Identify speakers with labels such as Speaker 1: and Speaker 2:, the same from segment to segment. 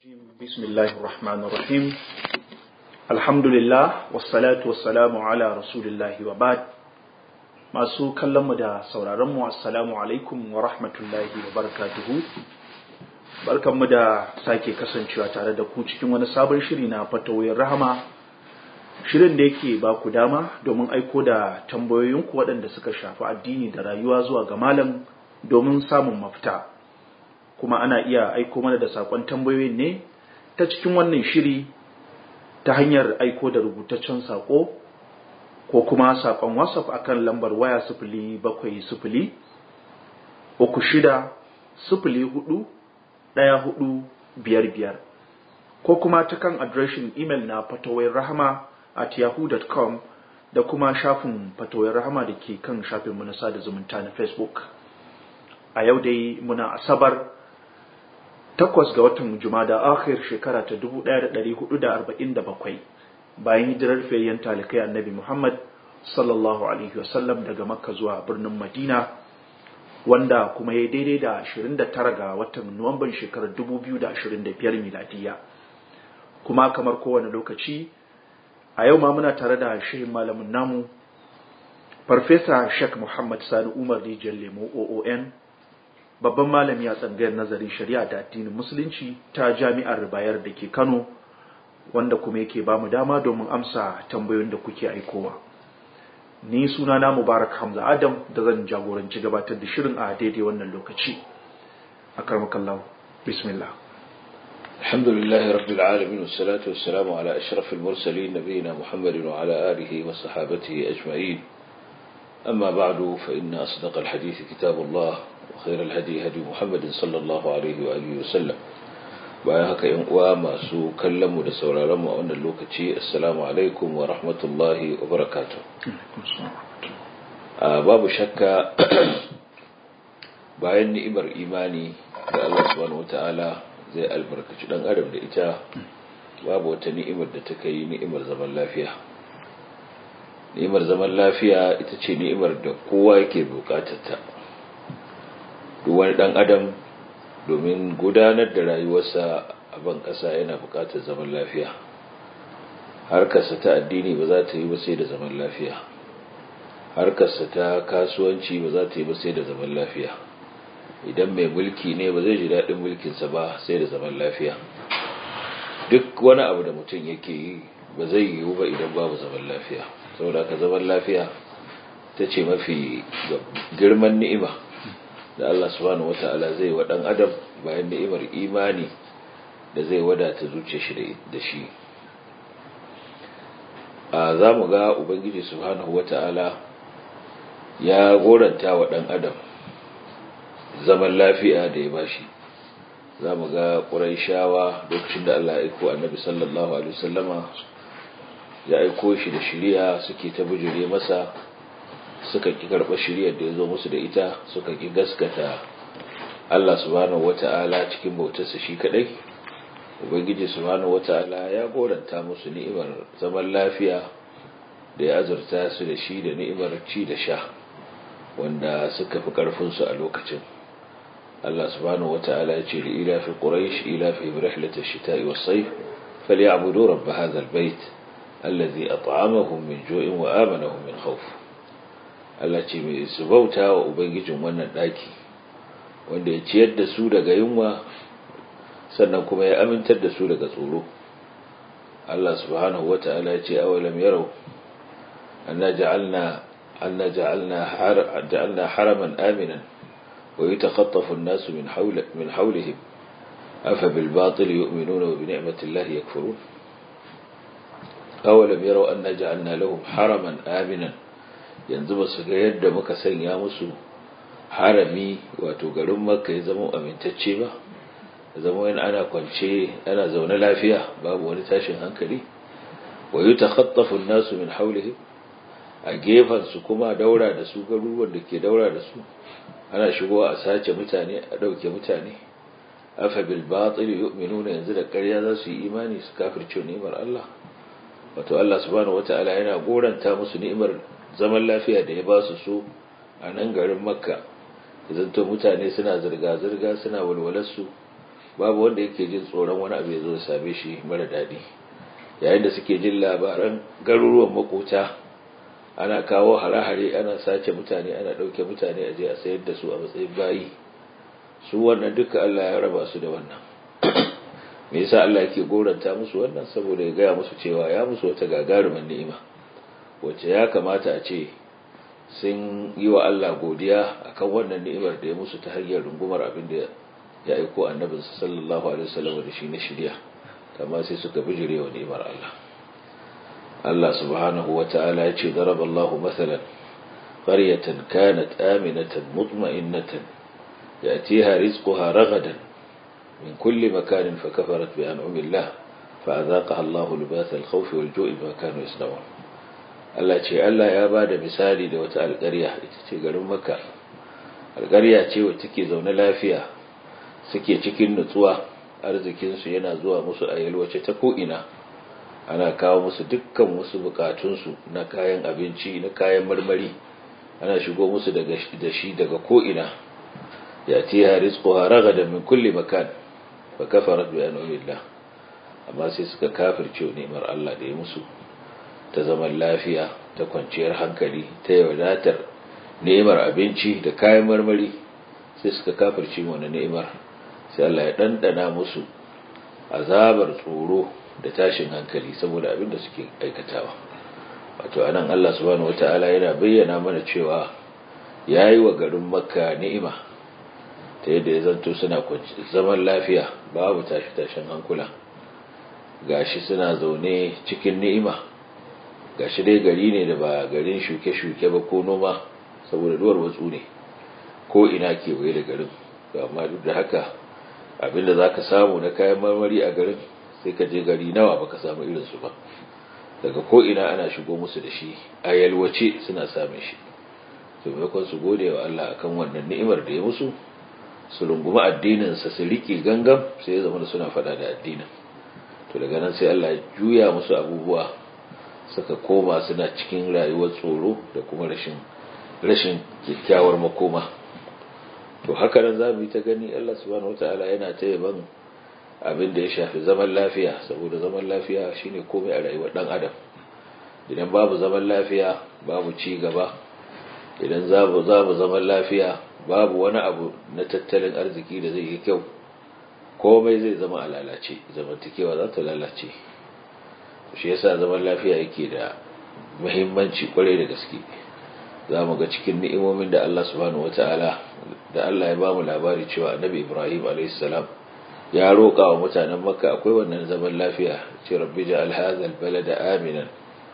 Speaker 1: الرجيم بسم الله الرحمن الرحيم الحمد لله والصلاة والسلام على رسول الله وبعد masu kallon mu da sauraron mu assalamu alaikum wa rahmatullahi wa barakatuhu barkanmu da sake kasancewa tare da ku cikin wani sabon shiri na fatawoyin rahama shirin da yake ba ku dama domin aiko da tambayoyinku waɗanda suka shafi addini da rayuwa zuwa ga malam domin samun mafita kuma ana iya aiko mana da sakon tambayoyin ne ta cikin wannan shiri ta hanyar aiko da rubutaccen sako ko kuma sakon WhatsApp akan lambar waya 0706041455 ko kuma ta kan adireshin email na fatawairrahama@yahoo.com da kuma shafin fatawair rahama da ke kan shafin mu na sada zumunta na Facebook. A yau dai muna Asabar 8 ga watan Jumada akhir shekara ta 1447 bayan hijirar fayyan talikai Annabi Muhammad sallallahu alaihi wasallam daga Makka zuwa birnin Madina wanda kuma ya daidai da 29 ga watan Nuwamban shekarar 2025 miladiya. Kuma kamar kowane lokaci a yau ma muna tare da shehin malamin namu Farfesa Sheikh Muhammad Sani Umar Rijal Lemo OON babban malami a tsangayar nazarin shari'a da addinin musulunci ta jami'ar Bayar da ke Kano wanda kuma yake ba mu dama domin amsa tambayoyin da kuke aikowa. Ni sunana Mubarak Hamza Adam da zan jagoranci gabatar da shirin a daidai wannan lokaci. Akramakallahu bismillah.
Speaker 2: Alhamdulillahi rabbil alamin wassalatu wassalamu ala ashrafil mursalin nabiyina Muhammadin wa ala alihi wa sahbihi ajma'in. Amma ba'du fa inna asdaqal hadith kitabullah وخير الهدي هدي محمد صلى الله عليه وآله وسلم bayan haka yan uwa masu kallon mu da sauraron mu a wannan lokaci assalamu alaikum wa rahmatullahi wa barakatuh babu shakka bayan ni'imar imani da Allah subhanahu wataala zai albarkaci dan adam da ita babu wata ni'imar da ta kai ni'imar zaman lafiya. Ni'imar zaman lafiya ita ce ni'imar da kowa yake bukatar ta. Wani ɗan adam domin gudanar da rayuwarsa a ban ƙasa yana buƙatar zaman lafiya. Harkarsa ta addini ba za ta yi ba sai da zaman lafiya. Harkarsa ta kasuwanci ba za ta yi ba sai da zaman lafiya. Idan mai mulki ne ba zai ji daɗin mulkinsa ba sai da zaman lafiya. Duk wani abu da mutum yake yi ba zai yiwu ba idan babu zaman lafiya. Saboda ka zaman lafiya ta ce mafi girman ni'ima da Allah subhanahu wata'ala zai wa dan adam bayan ni'imar imani da zai wadata zuciyar shi da shi. Za mu ga Ubangiji subhanahu wata'ala ya goranta wa dan adam zaman lafiya da ya bashi. Za mu ga Qurayshawa lokacin da Allah ya aiko Annabi sallallahu alaihi wasallama ya aiko shi da shari'a suke ta bujure masa suka ki karɓar shiriyar da ya zo musu da ita suka ki gaskata Allah subhanahu wata'ala cikin bautarsa shi kadai. Ubangiji subhanahu wata'ala ya goranta musu ni'imar zaman lafiya da ya azurta su da shi da ni'imar ci da sha wanda suka fi karfin su a lokacin. Allah subhanahu wata'ala ya ce li ila fi quraish ila fi rihlatish shita'i was-sayf falyabudu rabb hadha al-bayt alladhi at'amahum min ju'in wa amanahum min khawf. Allah ce mai su bauta wa Ubangijin wannan ɗaki wanda ya ciyar da su daga yunwa sannan kuma ya amintar da su daga tsoro. Allah subhanahu wata'ala ya ce awalam yarau anna ja'alna haraman aminan wa yatakhatafu an-nasu min hawlihim afa bil batil yu'minuna wa bi ni'mati Allahi yakfurun. Awalam yarau anna ja'alna lahum haraman aminan, yanzu ba su ga yadda muka sanya musu harami wato garin Makka ya zama amintacce ba, ya zama wani ana kwance ana zaune lafiya babu wani tashin hankali. Wa yatakhatafu an-nasu min hawlihim, a gefan su kuma daura da su garuruwan da ke daura da su ana shigowa a sace mutane a dauke mutane. Afa bil batil yu'minuna, yanzu da ƙarya za su yi imani su kafirce ni'imar Allah. Wato Allah subhanahu wataala yana goranta musu ni'imar zaman lafiya da ya ba su a nan garin Makka. Idan to mutane suna zirga-zirga suna walwalarsu babu wanda yake jin tsoron wani abu ya zo ya same shi mara daɗi. Yayin da suke jin labaran garuruwan makota ana kawo hare-hare, ana sace mutane, ana ɗauke mutane a je a sayar da su a matsayin bayi, su wannan duka Allah ya raba su da wannan. Me yasa Allah yake goranta musu wannan? Saboda ya gaya musu cewa ya musu wata gagarumin ni'ima wacce ya kamata a ce sun yi wa Allah godiya akan wannan ni'imar da ya musu ta hanyar rungumar abin da ya aiko annabinsa sallallahu alaihi wasallam da shi na shirya, amma sai suka bijire wa ni'imar Allah. Allah subhanahu wata'ala ya ce daraballahu mathalan qaryatan kanat aminatan mutma'innatan ya'tiha rizquha ragadan min kulli makanin fakafarat bi an'amillah fa'adhaqaha Allahu libasa al-khawfi wal-ju'i bima kanu yasna'un. Allah ce Allah ya bada misali da wata alƙarya, ita ce garin Makka. Alƙarya ce wacce take zaune lafiya, suke cikin nutsuwa, arzikin su yana zuwa musu a yalwace ta ko'ina, ana kawo musu dukkan wasu bukatun su na kayan abinci, na kayan marmari, ana shigo musu da shi daga ko'ina. yatiha rizquha ragadan min kulli makan fakafarat bi an'amillah, amma sai suka kafirce ni'imar Allah da ya musu ta zaman lafiya, ta kwanciyar hankali, ta wadatar ni'imar abinci da kayan marmari, sai suka kafirce wannan ni'imar, sai Allah ya dandana musu azabar tsoro da tashin hankali saboda abin da suke aikatawa. Wato anan Allah subhanahu wataala yana bayyana mana cewa yayi wa garin Makka ni'ima ta yadda ya zanto suna zaman lafiya, babu tashin hankula, gashi suna zaune cikin ni'ima, gashi dai gari ne da ba garin shuke-shuke ba ko noma, saboda duwar watsu ne ko ina kewaye da garin. Amma duk da haka abinda zaka samu na kayan marmari a garin sai ka je gari nawa baka samu irin su ba, daga ko ina ana shigo musu da shi a yalwace suna samun shi. to maimakon su gode wa Allah akan wannan ni'imar da ya musu, su rungumi addinin sa su rike gangan, sai ya zama suna fada da addinin. To daga nan sai Allah ya juya musu abubuwa, suka koma suna cikin rayuwar tsoro da kuma rashin kyakkyawar makoma. To haka nan zamu yi ta gani Allah subhanahu wataala yana ta yaban abin da ya shafi zaman lafiya, saboda zaman lafiya shine komai a rayuwar dan adam. Idan babu zaman lafiya babu ci gaba, idan zamu zaman lafiya babu wani abu na tattalin arziki da zai yi kyau, komai zai zama a lalace, zamantakewa za ta lalace. Shi yasa zaman lafiya yake da muhimmanci kwarai da gaske. Za mu ga cikin ni'imomin da Allah subhanahu wataala da Allah ya ba mu labari cewa Annabi Ibrahim a.s. ya roƙa wa mutanen Makka akwai wannan zaman lafiya, ce rabbi ja'al hadha al-balada aminan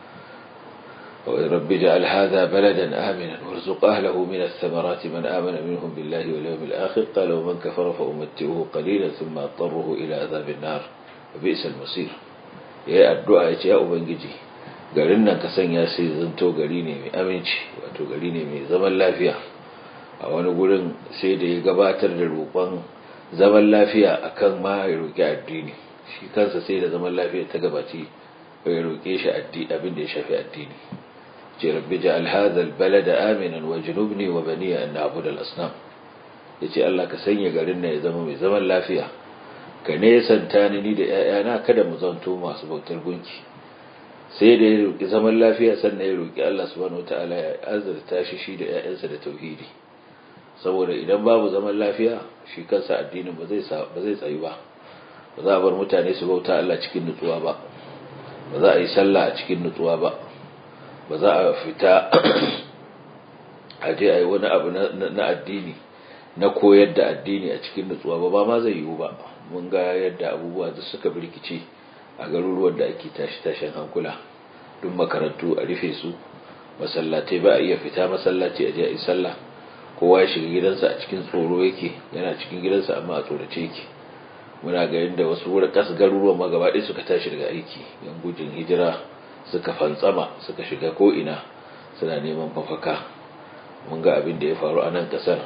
Speaker 2: ورب اجعل هذا بلدا آمنا وارزق أهله من الثمرات من آمن منهم بالله واليوم الآخر قال ومن كفر فأمتعه قليلا ثم أضطره إلى عذاب النار وبئس المصير. يا الدعاء يا أبنجي garin nan ka sanya sai zanto gari ne mai aminci, wato gari ne mai zaman lafiya. A wani gurin sai da ya gabatar da roƙon zaman lafiya akan ma ya roƙi addini, shi kansa sai da zaman lafiya ta gabaci ya roƙe shi abin da ya shafi addini. ce rabbi ja'al hadha al-balada aminan wajnubni wa bani an na'budu al-asnam. yace Allah ka sanya garin nan ya zama mai zaman lafiya, ka nesanta ni da ƴaƴana kada mu zanto masu bautar gunki. sai da ya roki zaman lafiya sannan ya roki Allah subhanahu wataala ya azurta shi da ƴaƴansa da tauhidi, saboda idan babu zaman lafiya shi kansa addinin ba zai tsayu ba. Ba za a bar mutane su bauta Allah cikin nutsuwa ba, ba za a yi sallah a cikin nutsuwa ba, ba za a fita a je a yi wani abu na addini, na koyar da addini a cikin nutsuwa ba ma zai yiwu ba. Mun ga yadda abubuwa da suka birkice a garuruwan da ake tashin hankula, duk makarantu a rufe su, masallatai ba a iya fita masallaci a je a yi sallah, kowa ya shiga gidansa a cikin tsoro yake, yana cikin gidansa amma a tsorace yake. Muna ga yadda wasu garuruwan ma gaba ɗaya suka tashi daga aiki, yan gudun hijira suka fantsama suka shiga ko'ina suna neman mafaka. Mun ga abin da ya faru a nan kasar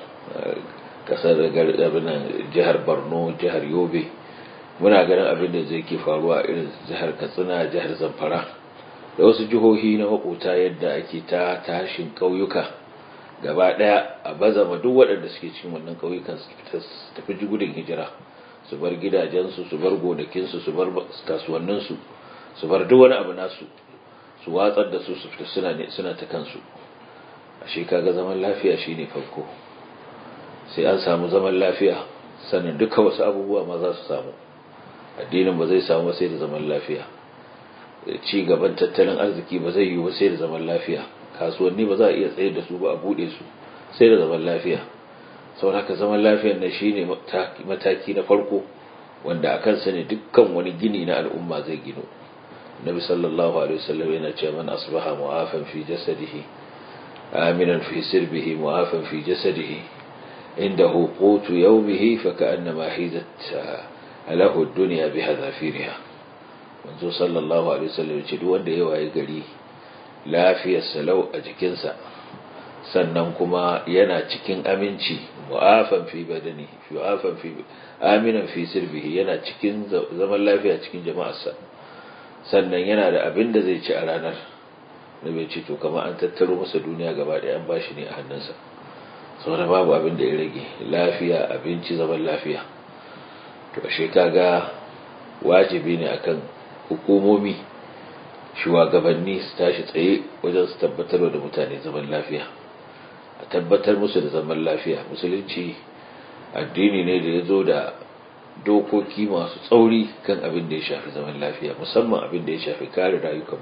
Speaker 2: jihar Borno, jihar Yobe. Muna ganin abin da zai ke faruwa irin jihar Katsina, jihar Zamfara da wasu jihohi na makota, yadda ake ta tashin ƙauyuka gaba ɗaya a bazama duk waɗanda suke cikin wannan ƙauyukan su tafi gudun hijira su bar gidajensu, su bar gonakinsu, su bar kasuwanninsu, su bar duk wani abu nasu, su watsar da su fita suna ta kansu. Ashe kaga zaman lafiya shine farko. Sai an samu zaman lafiya sannan duka wasu abubuwa ma za su samu. Addinin ba zai samu sai da zaman lafiya. Ci gaban tattalin arziki ba zai yi ba sai da zaman lafiya. Kasuwanni ba za a iya tsayar da su ba a bude su sai da zaman lafiya. Saboda haka zaman lafiyar nan shine mataki na farko wanda akan sa ne dukkan wani gini na al'umma zai gino. Nabi sallallahu alaihi wasallam yana cewa man asbaha mu'afan fi jasadihi aminan fi sirbihi mu'afan fi jasadihi indahu qutu yawmihi fa ka'annama hizat lahu ad-dunya bihadhafiriha. Manzo sallallahu alaihi wasallam ce duk wanda ya waye gari lafiyar salau a jikinsa sannan kuma yana cikin aminci mu'afan fi badani aminan fi sirbihi, yana cikin zaman lafiya cikin jama'arsa, sannan yana da abin da zai ci a ranar da bai ci to kamar an tattaro masa duniya gaba ɗaya an bashi ne a hannunsa. saboda babu abin da ya rage, lafiya, abinci, zaman lafiya. To ashe kaga wajibi ne akan hukumomi, shugabanni su tashi tsaye wajen su tabbatar da mutane zaman lafiya, a tabbatar musu da zaman lafiya. Musulunci addini ne da ya zo da dokoki masu tsauri kan abin da ya shafi zaman lafiya, musamman abin da ya shafi kare rayukan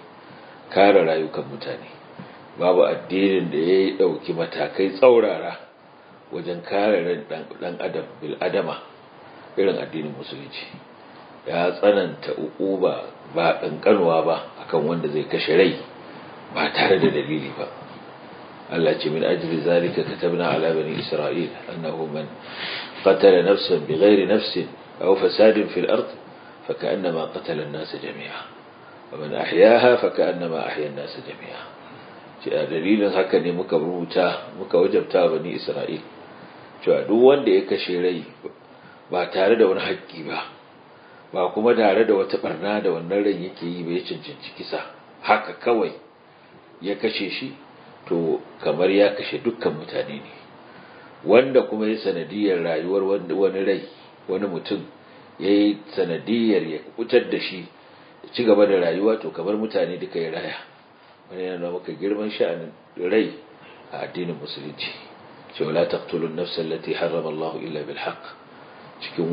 Speaker 2: mutane. Babu addinin da ya dauki matakai tsaurara wajen kare ran dan adam bil adama irin addinin musulunci. Ya tsananta uquba ba kankanuwa ba akan wanda zai kashe rai ba tare da dalili ba. Allah ce min ajli zalika katabna ala bani isra'il annahu man qatala nafsan bighairi nafsin aw fasadin fil ard fakannama qatala an-nas jami'a wa man ahyaha fakannama ahya an-nas jami'a. Ce a dalilin haka ne muka wajabta bani isra'il cewa duk wanda ya kashe rai ba tare da wani haƙƙi ba kuma tare da wata barna da wannan rai yake yi ba, ya cancanci kisa haka kawai ya kashe shi, to kamar ya kashe dukkan mutane ne. Wanda kuma ya sanadiyar rayuwar wani rai, wani mutum ya yi sanadiyar ya kutar da shi ya ci gaba da rayuwa, to kamar mutane duka ya raya. Wani yana maka girman sha'anin rai a addinin musulunci. cewa la taqtulun nafsa allati harrama Allah illa bil haqq, cikin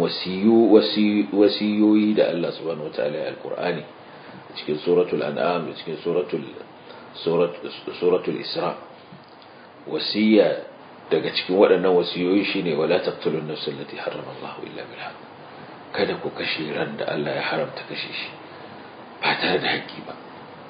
Speaker 2: wasiyoyi da Allah subhanahu wataala ya alqur'ani, cikin suratul an'am da cikin suratul isra. Wasiya daga cikin waɗannan wasiyoyi shine wala taqtulun nafsa allati harrama Allah illa bil haqq, kada ku kashe ran da Allah ya haramta kashe shi ba tare da haƙƙi ba.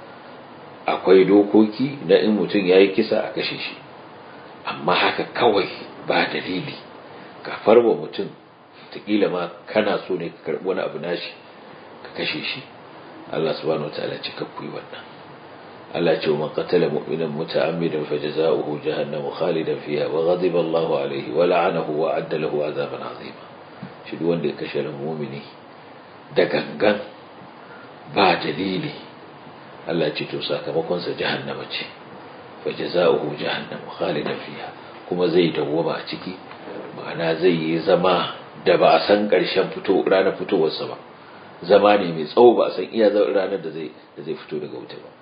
Speaker 2: Akwai dokoki na in mutum yayi kisa a kashe shi, amma haka kawai ba dalili ka farwa mutum, takila ma kana so ne ka karɓi wani abu nashi ka kashe shi. Allah subhanahu wataala ce ka kuyi wannan. Allah ce man qatala mu'minan muta'ammidan fajaza'uhu jahannamu khalidan fiha wa ghadiba Allahu alayhi wa la'anahu wa adda lahu 'adaban 'azima. Shi duk wanda ya kashe mu'mini da gangan ba dalili, Allah ce to sakamakon sa jahannama ce, fajaza'uhu jahannamu khalidan fiha, kuma zai dawwama a ciki, ma'ana zai yi zama da ba a san ƙarshen ranar fitowarsa ba, zama ne mai tsawo ba a san iya ranar da zai fito daga wuta ba.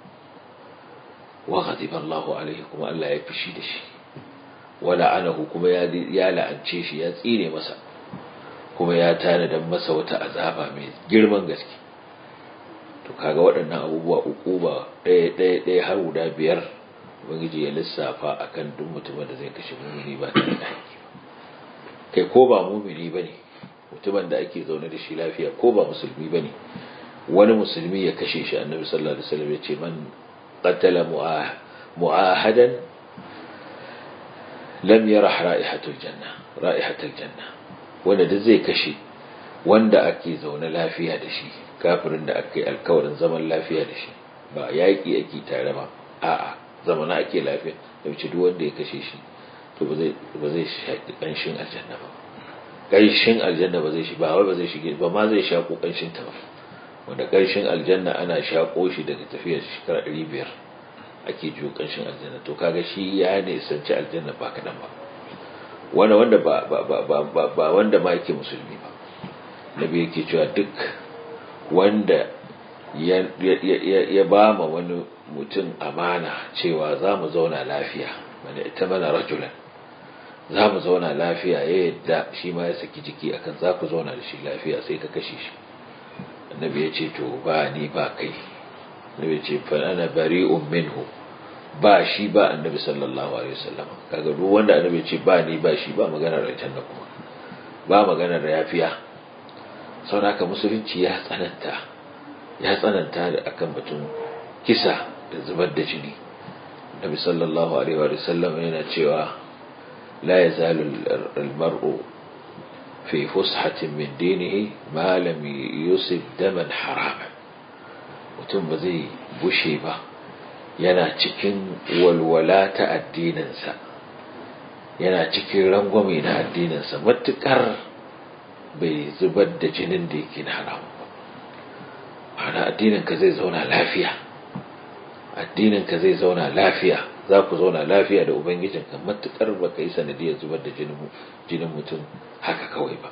Speaker 2: wa ghadiba Allahu alaihi, kuma Allah ya fishi da shi, wa la'anahu, kuma ya la'ance shi, ya tsire masa, kuma ya tanada masa wata azaba mai girman gaske. To kaga waɗannan abubuwa uku ba ɗaya har guda biyar ubangiji ya lissafa akan duk mutumin da zai kashe mumini ba tare da haƙƙi ba. Kai ko ba mumini bane, mutumin da ake zaune da shi lafiya, ko ba musulmi bane, wani musulmi ya kashe shi, annabi sallallahu alaihi wasallam ya ce man qatala mu'ahadan lam yarah ra'ihatul janna, wanda duk zai kashe wanda ake zaune lafiya da shi, kafirin da aka yi alkawarin zaman lafiya da shi, ba yaƙi ake tare ba, a'a zamana ake lafiya, da wuce duk wanda ya kashe shi to ba zai shaƙi ƙanshin aljanna ba. Ƙanshin aljanna ba zai shi ba wai ba zai shige ba ma, zai shaƙo ƙanshin ta ba, wanda ƙanshin aljanna ana shaƙo shi daga tafiyar shekara 500 ake jiyo ƙanshin aljanna. To kaga shi ya ne sanci aljanna ba kaɗan ba, wanda ba wanda ma yake musulmi ba. nabi yake cewa duk wanda ya ba ma wani mutum amana cewa za mu zauna lafiya, mana ita mana rajulan, za mu zauna lafiya, ya yadda shi ma ya saki jiki akan za ku zauna da shi lafiya, sai ka kashe shi. Annabi ya ce to ba ni ba kai. Annabi ya ce fa ana bari'un minhu, ba shi ba annabi sallallahu alaihi wasallam. Kaga duk wanda annabi ya ce ba ni ba shi, ba maganar aljanna kuma ba maganar yafiya. Saboda haka musulunci ya tsananta da akan batun kisa da zubar da jini. Annabi sallallahu alaihi wasallam yana cewa la yazalu al-mar'u fi fushatin min dinihi ma lam yusib daman harama. Mutum ba zai bushe ba yana cikin walwala ta addininsa, yana cikin rangwame na addininsa, matukar bai zubar da jinin da yake na haramu ba. Ana addininka zai zauna lafiya, addininka zai zauna lafiya, za ku zauna lafiya da ubangijinka matukar ba ka yi sanadiyar zubar da jinin mutum haka kawai ba.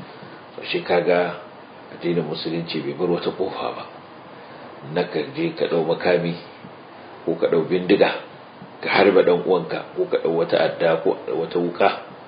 Speaker 2: Shi kaga addinin musulunci bai bar wata kofa ba na ka je ka dau makami ko ka dau bindiga ka harba dan uwanka, ko ka dau wata adda ko wata wuka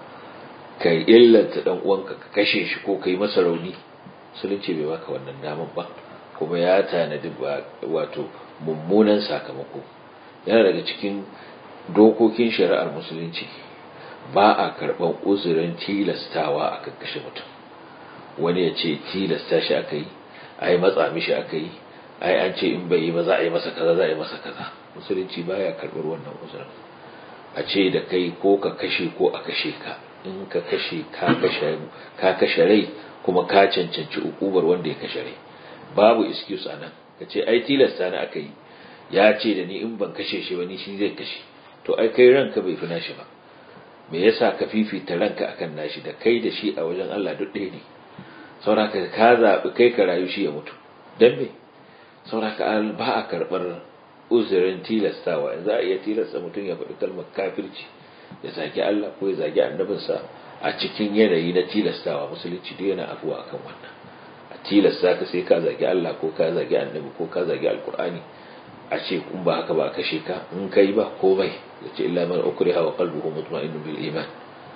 Speaker 2: ka illanta dan uwanka, ka kashe shi ko kai masa rauni. Musulunci bai baka wannan daman ba, kuma ya tanadi wato mummunan sakamako. Yana daga cikin dokokin shari'ar musulunci ba a karban uzurin tilastawa akan kashe mutum. Wani ya ce tilasta shi aka yi, ai matsa mishi aka yi, ai an ce in bai yi ba za a yi masa kaza, za a yi masa kaza. Musulunci baya karbar wannan uzurin. A ce da kai ko ka kashe ko a kashe ka. In ka kashe ka kashe rai, kuma ka cancanci ukubar wanda ya kashe rai. Babu excuse anan ka ce ai tilasta ni aka yi, ya ce da ni in ban kashe shi ba ni shi zai kashe. To ai kai ranka bai fi nashi ba, me yasa ka fifita ranka akan nashi? Da kai da shi a wajen Allah duk ɗaya ne. Sauraka ka zaɓi kai ka rayu shi ya mutu, dan me? Sauraka ba a karɓar uzurin tilastawa. In za a iya tilasta mutum ya faɗi kalmar kafirci, ya zagi Allah ko ya zagi annabinsa a cikin yanayi na tilastawa, musulunci duk yana afuwa akan wannan. A tilasta ka sai ka zagi Allah ko ka zagi annabi ko ka zagi alkur'ani, a ce kun ba haka ba kashe ka, in kai ba komai. Ya ce illa man ukriha wa qalbuhu mutma'innun bil iman,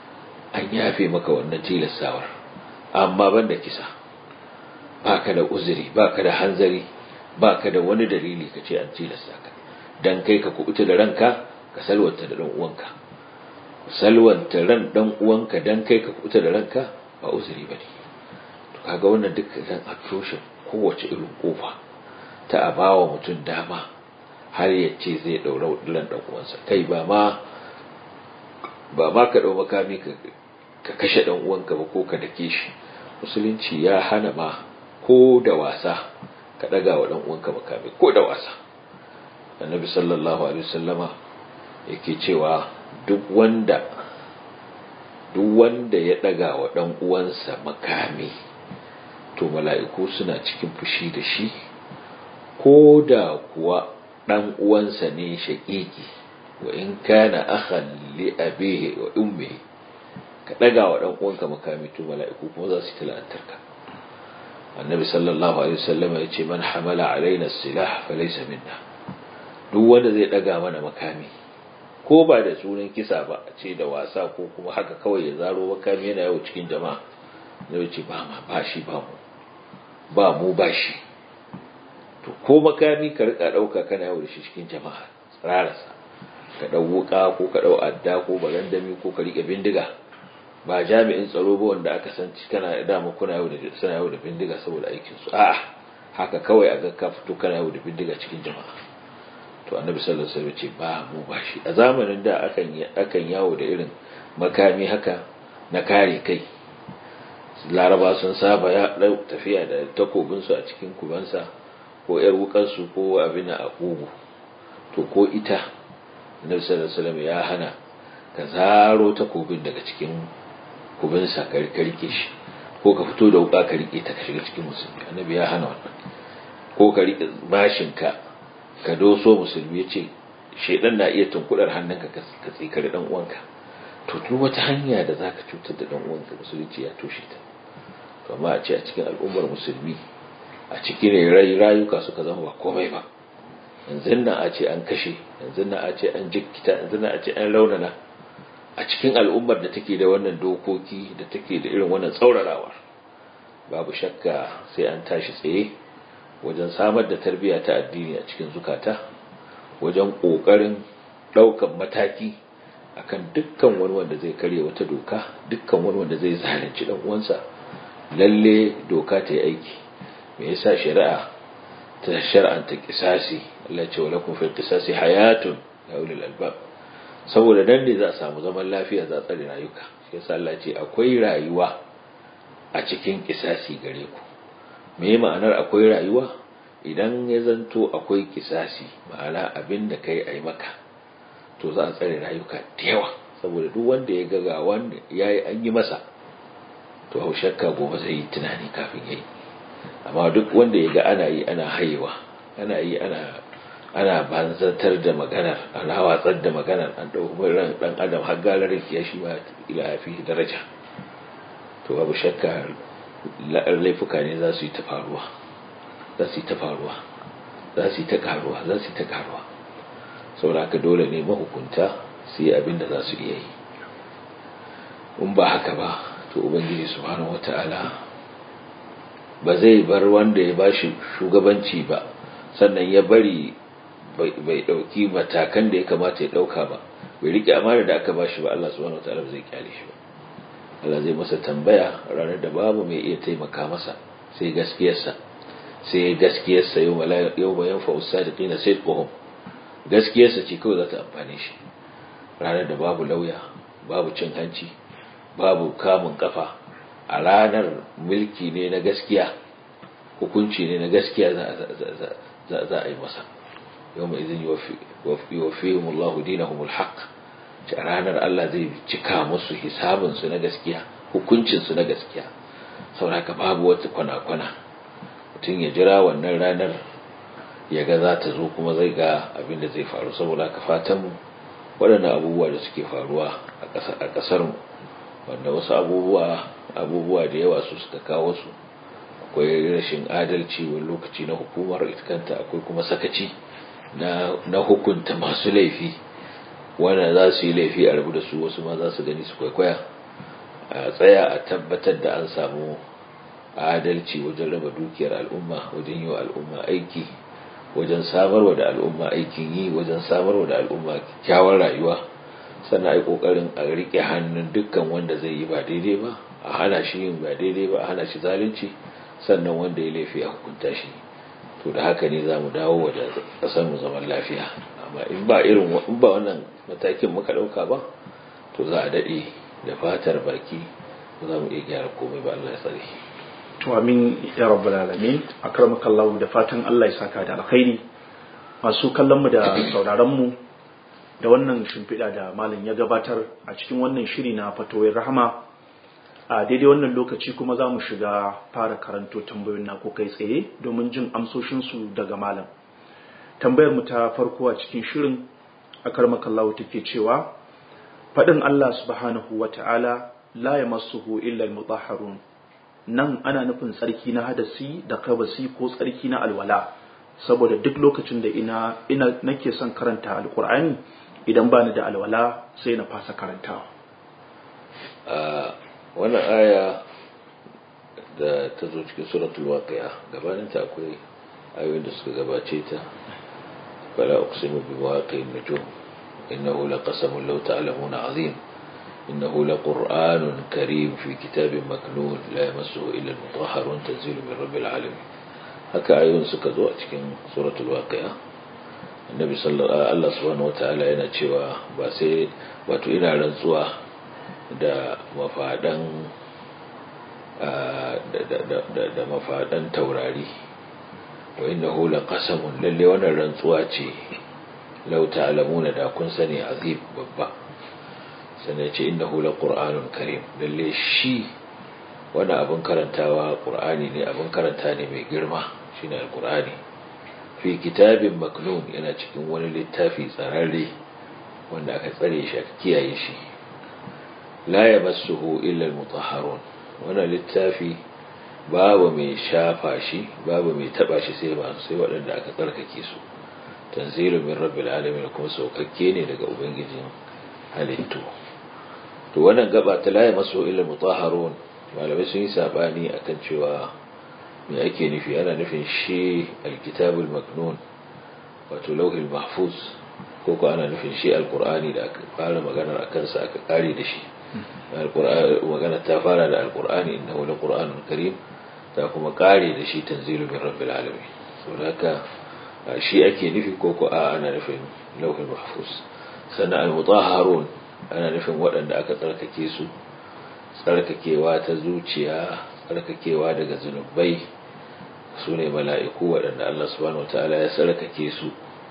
Speaker 2: an yafe maka wannan tilastawar. Amma banda kisa, baka da uzuri, baka da hanzari, baka da wani dalili ka ce an tilasta ka dan kai ka kubuta da ranka, ka salwanta da dan uwanka. Salwanta ran dan uwanka dan kai ka kubuta da ranka ba uzuri bane. To kaga wannan dukkan a toshe kowace irin kofa ta abawa mutum dama har ya ce zai daura wudulan dan uwansa. Kai ba ma ka dau makami ka kashe dan uwanka ba ko ka dake shi. Musulunci ya hana ma ko da wasa ka daga wa dan uwanka makami, ko da wasa. Annabi sallallahu alaihi wasallama yake cewa duk wanda ya daga wa dan uwansa makami, to mala'iku suna cikin fushi da shi, ko da kuwa dan uwansa ne shaqiqi, wa in kana akhan li abihi wa ummihi. Ka daga wa dan uwanka makami, to mala'iku kuma za su tilantar ka. Annabi sallallahu alaihi wasallam ya ce man hamala alaina as-silah falaysa minna. Duk wanda zai daga mana makami, ko ba da sunan kisa ba, a ce da wasa ko kuma haka kawai ya zaro makami yana yawo cikin jama'a, ne ya ce ba shi ba shi. To ko makami ka rika dauka kana yawo da shi cikin jama'a tsararsa, ka dau wuka ko ka dau adda ko barandami ko ka rike bindiga, ba jami'in tsaro ba wanda aka san kana da mu kuna yawo da bindiga saboda aikin su. A'a, haka kawai a ga ka fito kana yawo da bindiga cikin jama'a. To annabi sallallahu alaihi wasallam ce ba mu ba shi. A zamanin da akan yawo da irin makami haka na kare kai. Laraba sun saba ya tafiya da takobin su a cikin kubansa ko yar wukan su ko abin a kugu. To ko ita annabi sallallahu alaihi wasallam ya hana ka zaro takobin daga cikin kubinsa ka rike shi, ko ka fito da wuka ka rike ta ka shiga cikin musulmi. Annabi ya hana wannan. Ko ka rike bashin ka doso musulmi, yace shedan na iya tunkudar hannunka ka tsikari dan uwanka. To duk wata hanya da zaka cutar da dan uwanka musulunci ya toshe ta. amma a ce a cikin al'ummar musulmi a cikin rayuka suka zama ba komai ba, yanzu nan a ce an kashe, yanzu nan a ce an jikkita, yanzu nan a ce an raunana a cikin al'ummar da take da wannan dokoki, da take da irin wannan tsaurarawar. Babu shakka sai an tashi tsaye wajen samar da tarbiyya ta addini a cikin zukata, wajen ƙoƙarin ɗaukan mataki akan dukkan wani wanda zai karya wata doka, dukkan wani wanda zai zalunci dan uwansa. Lalle doka ta yi aiki. Me yasa shari'a ta shar'anta qisasi? Allah ya ce wa lakum fil qisasi hayatun ya ulil albab. Saboda nan ne za a samu zaman lafiya, za a tsare rayuka. Shi yasa Allah ya ce akwai rayuwa a cikin qisasi gare ku. Me ma'anar akwai rayuwa? Idan ya zanto akwai qisasi, ma'ana abinda kai ai maka, to za a tsare rayuka da yawa. Saboda duk wanda ya ga wanda yayi an yi masa, to hau shakka gobe zai yi tunani kafin yayi. Amma duk wanda ya ga ana yi ana haiwa, ana yi ana banzantar da maganar, ana watsar da maganar, an dauki ran dan adam har galarin ya shi ma ila fi daraja, to babu shakka laifuka ne za su yi ta faruwa, za su yi ta faruwa, za su yi ta karuwa, za su yi ta karuwa. Saboda haka dole ne mahukunta su yi abin da za su iya yi. In ba haka ba, to ubangiji subhanahu wata'ala ba zai bar wanda ya bashi shugabanci ba sannan ya bari bai dauki matakan da ya kamata ya dauka ba, bai rike amana da aka bashi ba. Allah subhanahu wata'ala ba zai kyale shi ba. Allah zai masa tambaya ranar da babu mai iya taimaka masa sai gaskiyarsa, sai gaskiyarsa yawma yanfa'u as-sadiqina sidquhum. Gaskiyarsa ce kawai za ta amfane shi ranar da babu lauya, babu cin hanci, babu kamun kafa. A ranar mulki ne na gaskiya, hukunci ne na gaskiya za a yi masa. Yau mai izin yuwafihim Allahu dinahumul haqq. A ranar Allah zai cika musu hisabinsu na gaskiya, hukuncinsu na gaskiya. Saboda haka babu wata kwana-kwana, mutum ya jira wannan ranar ya ga za ta zo, kuma zai ga abin da zai faru. Saboda haka fatanmu waɗannan abubuwa da suke faruwa a ƙasarmu, wanda wasu abubuwa da yawa su suka kawo su. Akwai rashin adalci wani lokaci na hukumar itkanta, akwai kuma sakaci na hukunta masu laifi, wanda za su yi laifi a rabu da su, wasu ma za su gani su kwaikwaya. A tsaya a tabbatar da an samu adalci wajen raba dukiyar al'umma, wajen yi wa al'umma aiki, wajen samarwa da al'umma aikin yi, wajen samarwa da al'umma kyakkyawar rayuwa. Sannan ai kokarin a rike hannun dukkan wanda zai yi ba daidai ba, a hana shi yin ba daidai ba, a hana shi zalunci, sannan wanda ya laifi a hukunta shi. To da haka ne zamu dawo da kasar mu zaman lafiya. Amma in ba wannan matakin muka dauka ba, to za a dade da fatar baki, ba za mu iya gyara komai ba. Allah ya tsare.
Speaker 1: To amin ya rabbal alamin. Akramakallahu, da fatan Allah ya saka da alkhairi. Masu kallon mu da sauraron mu, da wannan shimfiɗa da malam ya gabatar a cikin wannan shiri na fatoyin rahama, a daidai wannan lokaci kuma za mu shiga fara karanto tambayoyin na ko kai tsaye domin jin amsoshinsu daga malam. Tambayar mu ta farko a cikin shirin, akramakallahu, take cewa faɗin Allah subhanahu wata'ala la yamassuhu illa al-mutahharun, nan ana nufin tsarki na hadasi da kabasi ko tsarki na alwala? Saboda duk lokacin da ina nake son karanta alqur'ani, idan bani da alwala sai na fasa karantawa.
Speaker 2: Wannan aya da ta zo cikin suratul waqi'a, gabanin ta akwai ayoyin da suka gabace ta. fala uqsimu bi waqi'in nujum innahu laqasamun law ta'lamuna 'azim innahu laqur'anun karim fi kitabin maknun la yamassuhu illa al-mutahharun tanzilun min rabbil alamin. Haka ayoyin suka zo a cikin suratul waqi'a. Annabi Allah subhanahu wataala yana cewa ba sai, wato ina rantsuwa da mafadan taurari, wa innahu laqasamun, lalle wannan rantsuwa ce, law ta'lamuna, da kun sani, azim, babba. Sannan ce innahu laqur'anun karim, lalle shi wannan abin karantawa qur'ani ne, abin karanta ne mai girma, shine alqur'ani. Fi kitabin maknun, yana cikin wani littafi tsararre wanda aka tsare shi, aka kiyaye shi. La yamassuhu illa almutahharun, wannan littafi babu mai shafa shi babu mai taba shi sai waɗanda aka tsarkake su tanzilu min rabbil alamin kuma saukakke ne daga ubangijin halittu. To wannan gaba ta la masu illa mutahharun malamai sun yi sabani akan cewa me ake nufi, ana nufin shi alkitabul maknun wato lauhul mahfuz ko ana nufin shi alqur'ani da aka fara magana akan sa aka kare da shi. Alqur'ani magana ta fara da alqur'ani innahu laqur'anun karim ta kuma kare da shi tanzilu min rabbil alamin. Saboda haka shi ake nufi ko ana nufin lauhul mahfuz. Sannan al-mutahharun ana nufin waɗanda aka tsarkake su tsarkakewa ta zuciya, tsarkakewa daga zunubai, su ne mala'iku waɗanda Allah subhanahu wataala ya tsarkake su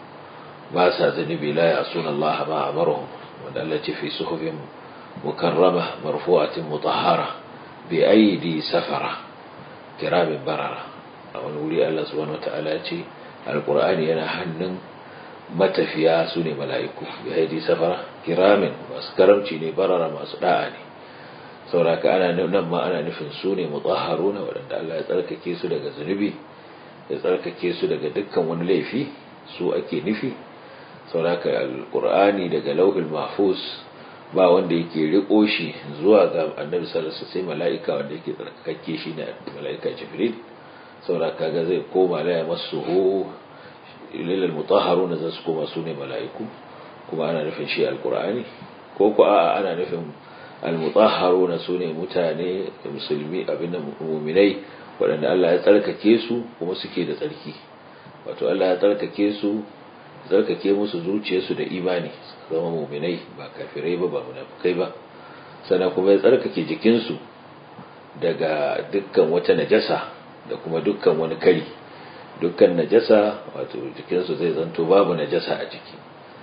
Speaker 2: ba sa zunubi, la ya'suna Allah ma amaruhum, wanda Allah ce fi suhufin mukarrama marfu'atin mutahhara bi aidi safara kiramin barara. A wani wuri Allah subhanahu wataala ya ce alqur'ani yana hannun matafiya, su ne mala'iku, bi aidi safara kiramin, masu karamci ne, barara masu da'a ne. sauraka nan ma ana nufin su ne mutahharuna waɗanda Allah ya tsarkake su daga zunubi, ya tsarkake su daga dukkan wani laifi, su ake nufi. sauraka alqur'ani daga lauhul mahfuz ba wanda yake riko shi zuwa ga annabi sallallahu alaihi wasallam sai mala'ika wanda yake tsarkake shi ne mala'ika jibril. sauraka ga zai koma la yamassuhu lil mutahharuna, zai koma su ne mala'iku, kuma ana nufin shi alqur'ani ko ana nufin al-mutahharuna sune mutane musulmi abinda mu'minai waɗanda Allah ya tsarkake su kuma suke da tsarki. Wato Allah ya tsarkake su, tsarkake musu zuciyarsu da imani, zama mu'minai ba kafirai ba munafikai ba. Sannan kuma ya tsarkake jikinsu daga dukkan wata najasa da kuma dukkan wani kari. Dukkan najasa wato jikinsu zai zanto babu najasa a jiki.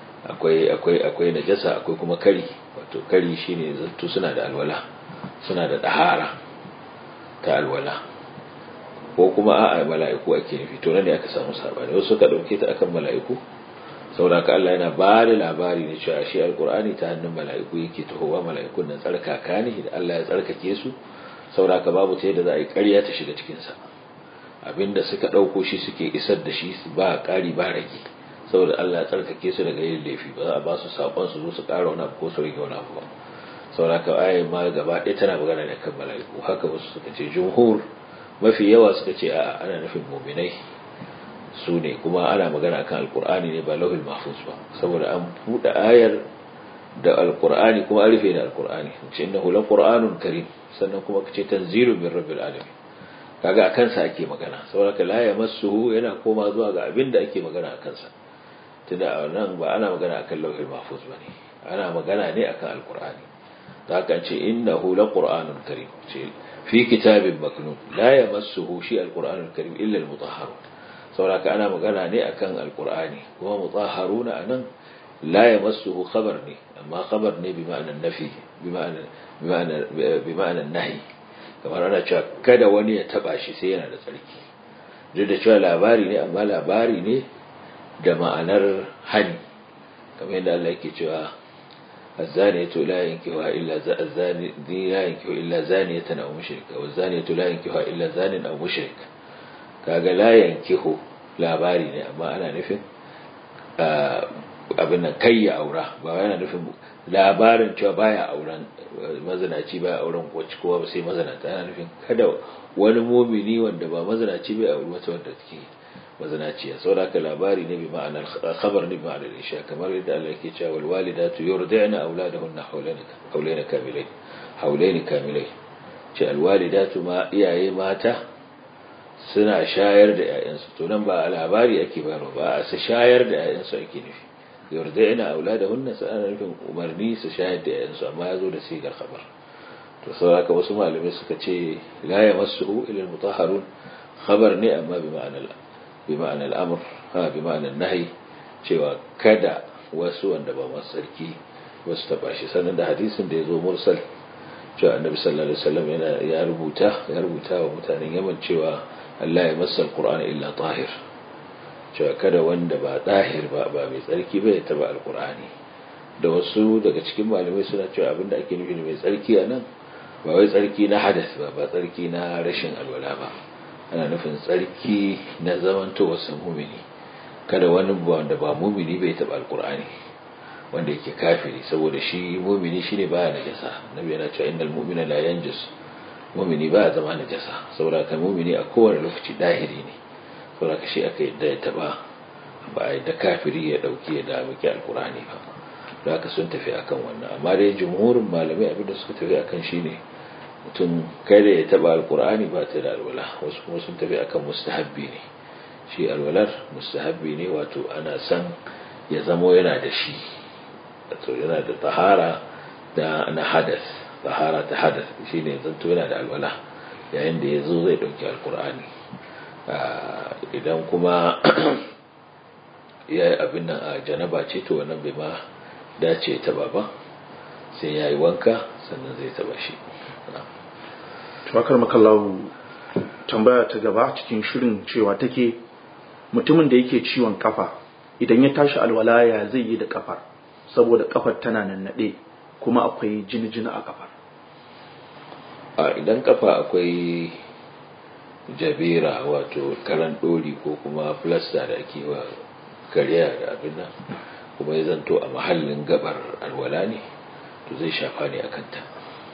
Speaker 2: Akwai najasa akwai kuma kari. Wato kari shine zanto suna da alwala, suna da dahara ta alwala, ko kuma a'a mala'iku ake nufi. To nan ne aka samu sabani, wasu suka dauke ta akan mala'iku saboda haka Allah yana ba da labari ne cewa shi alqur'ani ta hannun mala'iku yake tahowa, mala'ikun nan tsarkaka ne da Allah ya tsarkake su, saboda haka babu ta yadda za a yi ƙarya ta shiga cikin sa. Abinda suka dauko shi suke isar da shi ba ƙari ba rage, saboda Allah ya tsarkake su daga yin laifi, ba za a ba su sakon su zo su ƙara wani abu ko su rage wani abu ba. saboda haka ayi ma gaba ɗaya tana magana ne kan mala'iku. Haka wasu suka ce, jumhur mafi yawa suka ce a'a ana nufin mu'minai su ne, kuma ana magana akan alqur'ani ne ba lauhul mahfuz ba, saboda an buɗe ayar da alqur'ani kuma an rufe da alqur'ani, ce innahu laqur'anun karim, sannan kuma kace tanzilun min rabbil alamin. Kaga akan sa ake magana, saboda la yamassuhu yana koma zuwa ga abin da ake magana akan sa. Tunda nan ba ana magana akan lauhul mahfuz bane, ana magana ne akan alqur'ani. da haka ce innahu laqur'anun karim, ce fi kitabin maknun la yamassuhu shi alqur'anul karim illa almutahharun. saboda ana magana ne akan alqur'ani, kuma mutahharuna anan la yamassuhu khabar ne, amma khabar ne bi ma'anar nafi, bi ma'anar nahi. kamar ana cewa kada wani ya taba shi sai yana da tsarki, duk da cewa labari ne, amma labari ne da ma'anar hani, kamar yadda Allah yake cewa الزانية لا ينكحها إلا الزاني لا ينكح إلا زانية أو مشركة والزانية لا ينكحها إلا زان أو مشرك. kaga la yankihu labari ne, amma ana nufin abin nan kai ya aura, ba yana nufin labarin cewa baya auren mazinaci, baya auren wacce kowa ba sai mazinata. ana nufin kada wani mumini wanda ba mazinaci bai auri wata wanda take mazinaciya. saboda labari ne bi ma'anar khabar ne bi ma'anar insha, kamar yadda Allah yake cewa wal walidatu yurdi'na auladahunna hawlayn kamilayn. ce al walidatu ma iyaye mata suna shayar da ƴaƴansu. to nan ba labari ake bayarwa ba, su shayar da ƴaƴansu ake nufi. yurdi'na auladahunna ana nufin umarni su shayar da ƴaƴansu, amma yazo da sigar khabar. to saboda wasu malamai suka ce la yamassuhu illa al mutahharun khabar ne, amma bi ma'anar al'amur, bi ma'anar nahi, cewa kada wasu wanda ba masu sarki wasu taba shi. sannan da hadisin da ya zo mursal cewa annabi sallallahu alaihi wasallam ya rubuta wa mutanen Yaman cewa Allah ya masa alqur'ani illa tahir, cewa kada wanda ba tahir ba mai tsarki ba ya taba alqur'ani. da wasu daga cikin malamai suna cewa abinda ake nufi mai tsarki anan ba wai tsarki na hadas ba tsarki na rashin alwala ba, ana nufin tsarki na zamantowar sa mumini. kada wani wanda ba mumini bai taba alqur'ani, wanda yake kafiri, saboda shi mumini shine baya najasa. Nabi yana cewa innal mu'mina la yanjus, mumini baya zama najasa, saboda ka mumini a kowane lokaci dahiri ne, saboda ka shi aka yadda ya taba, ba a yadda kafiri ya dauke da miki alqur'ani ba. da haka sun tafi akan wannan, amma dai jumhurin malamai abinda suka tafi akan shine mutum kada ya taba alqur'ani ba ta da alwala. Wasu kuma sun tafi akan mustahabbi ne, shi alwalar mustahabbi ne, wato ana san ya zamo yana da shi, wato yana da tahara da na hadas, tahara ta hadas shine zanto yana da alwala yayin da yazo zai dauki alqur'ani. Idan kuma yayi abin nan a janaba ce, to wannan bai ma dace ta ba, sai yayi wanka sannan zai taba shi.
Speaker 1: Tawakar makallahu, tambaya ta gaba cikin shirin cewa take mutumin da yake ciwon kafa idan ya tashi alwala ya zai yi da kafar, saboda kafar tana nannade kuma akwai jini a kafar.
Speaker 2: Idan kafa akwai jabira, wato karan dori ko kuma plaster da ake wa kariya da abin nan, kuma ya zanto a mahallin gabar alwala ne, to zai shafa ne akan ta,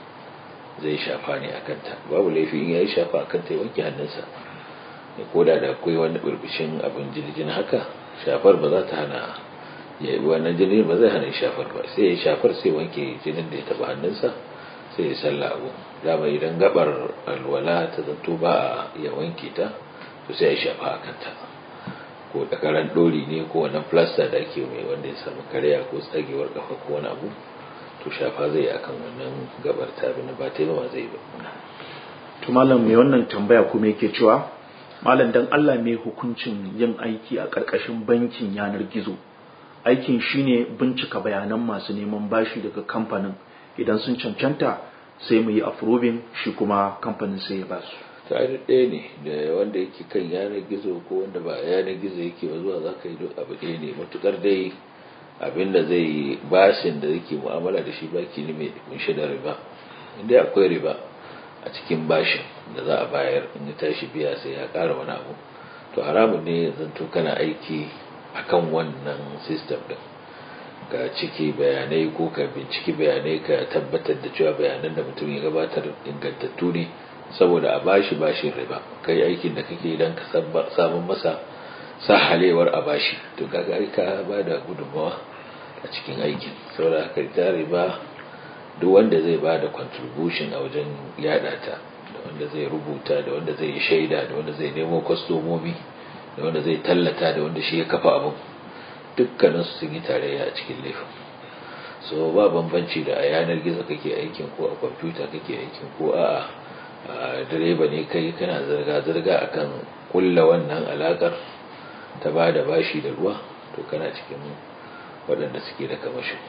Speaker 2: babu laifi in yayi shafa akan ta ya wanke hannunsa. Ko da akwai wani burbushin abin jirgin haka, shafar ba za ta hana ya yi wannan jinin, ba zai hana shafar ba, sai ya shafar sai wanke jinin da ya taba hannunsa sai ya salla abu. Dama idan gabar alwala ta zanto ba ya wanke ta, to sai ya shafa akan ta, ko da karan dori ne ko wannan plaster da ake mai wanda ya samu karya ko tsagewar kafa ko wani abu, to shafa zai akan wannan gabar ta bin ba ta yi ba zai ba.
Speaker 1: To malam mai wannan tambaya kuma yake cewa malam dan Allah mai hukuncin yin aiki a ƙarƙashin bankin yanar gizo. Aikin shine bincika bayanan masu neman bashi daga kamfanin, idan sun cancanta sai mu yi approving, shi kuma kamfanin sai ya ba su.
Speaker 2: Tare ɗaya ne da wanda yake kan yanar gizo ko wanda ba yanar gizo yake ba, zuwa za ka yi duk abu ɗaya ne, matukar dai abinda zai bashin da yake mu'amala da shi baki ne mai kunshe da riba. Inda akwai riba a cikin bashin da za a bayar, in ya tashi biya sai ya ƙara wani abu, to haramun ne ya zanto kana aiki akan wannan system din, ka ciki bayanai ko ka binciki bayanai ka tabbatar da cewa bayanan da mutum ya gabatar ingantattu ne saboda a bashi bashin riba. Kai aikin da kake idan ka samun masa sahalewar a bashi, to kaga ka ba da gudunmawa a cikin aikin. Saboda haka ta riba, duk wanda zai ba da contribution a wajen yada ta, da wanda zai rubuta, da wanda zai yi shaida, da wanda zai nemo kwastomomi, da wanda zai tallata, da wanda shi ya kafa abin, dukkaninsu sun yi tarayya a cikin laifin. So ba bambanci da a yanar gizo kake aikin ko a kwamfuta kake aikin ko a direba ne kai, kana zirga-zirga akan kulla wannan alakar ta ba da bashi da ruwa, to kana cikin waɗanda suke da kamashin.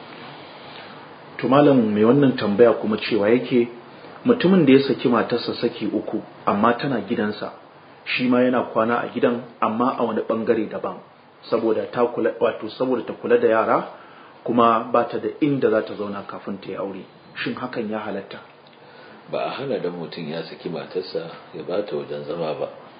Speaker 1: To malam mai wannan tambaya kuma cewa yake mutumin da ya saki matarsa saki 3 amma tana gidansa, shi ma yana kwana a gidan amma a wani bangare daban, saboda ta kula da yara kuma ba ta da inda za ta zauna kafin ta yi aure. Shin hakan ya halatta?
Speaker 2: Ba a hana dan mutum ya saki matarsa ya ba ta wajen zama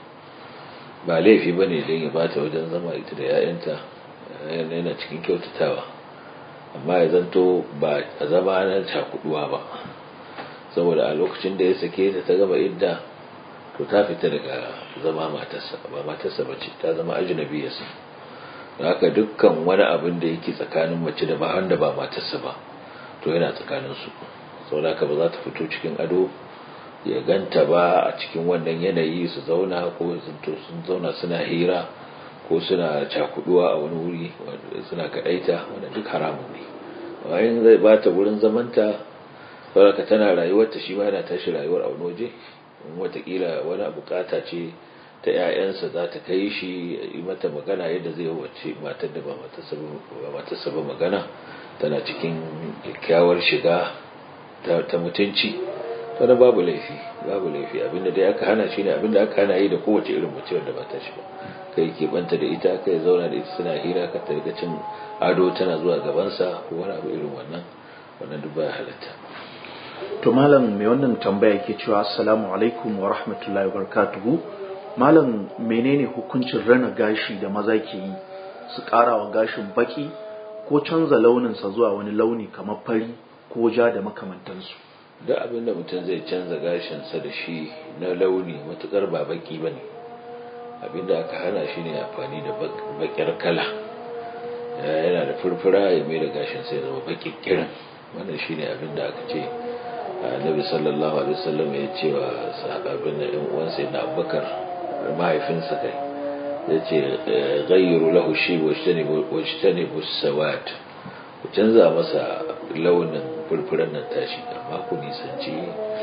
Speaker 2: ba laifi ba ne don ya ba ta wajen zama ita da 'ya'yanta, yana cikin kyautatawa, amma ya zanto ba a zama na cakuduwa ba, saboda a lokacin da ya sake ta gama idda, to ta fita daga zama matarsa, ba matarsa bace, ta zama ajnabiyarsa. haka dukkan wani abin da yake tsakanin mace da ba wanda ba matarsa ba, to yana tsakanin su. Saboda haka ba za ta fito cikin ado ya ganta ba a cikin wannan yanayi, su zauna ko sun zauna suna hira ko suna cakuduwa a wani wuri suna kadaita, wannan duk haramun ne. Bayan zai bata wurin zamanta, saboda tana rayuwarta, shi ma yana tashi rayuwar a wani waje. Wataƙila wani bukata ce ta 'ya'yansa za ta kai shi yi mata magana yadda zai wace matar da ba matarsa ba magana, tana cikin kyakkyawar shiga ta mutunci, wanda babu laifi. Abinda dai aka hana shi ne abinda aka hana yi da kowace irin mace wanda ba ta shi ba. Kai ke banta da ita, kai zauna da ita suna hira, ka ta riga cin ado tana zuwa gabansa ko wani abu irin wannan duk baya halatta.
Speaker 1: To malam mai wannan tambaya ke cewa assalamu alaikum wa rahmatullahi wa barakatuhu. Malam menene hukuncin rana gashi da maza ke yi, su ƙara wa gashin baki ko canza launinsa zuwa wani launi kamar fari ko ja da makamantansu?
Speaker 2: Da abin da mutum zai canza gashinsa da shi na launi matukar ba baki ba ne, abin da aka hana shi ne amfani da bakar kala. Yana da furfura ya mai da gashinsa ya zama baki kirin, wannan shi ne abin da aka ce Nabi sallallahu alaihi wasallam ya ce wa sahabban da ɗan uwansa na Abubakar mahaifinsa kai ya ce ghayyiru lahu shi wajtanibu as-sawad, ku canza masa launin furfuran nan tashi amma ku nisanci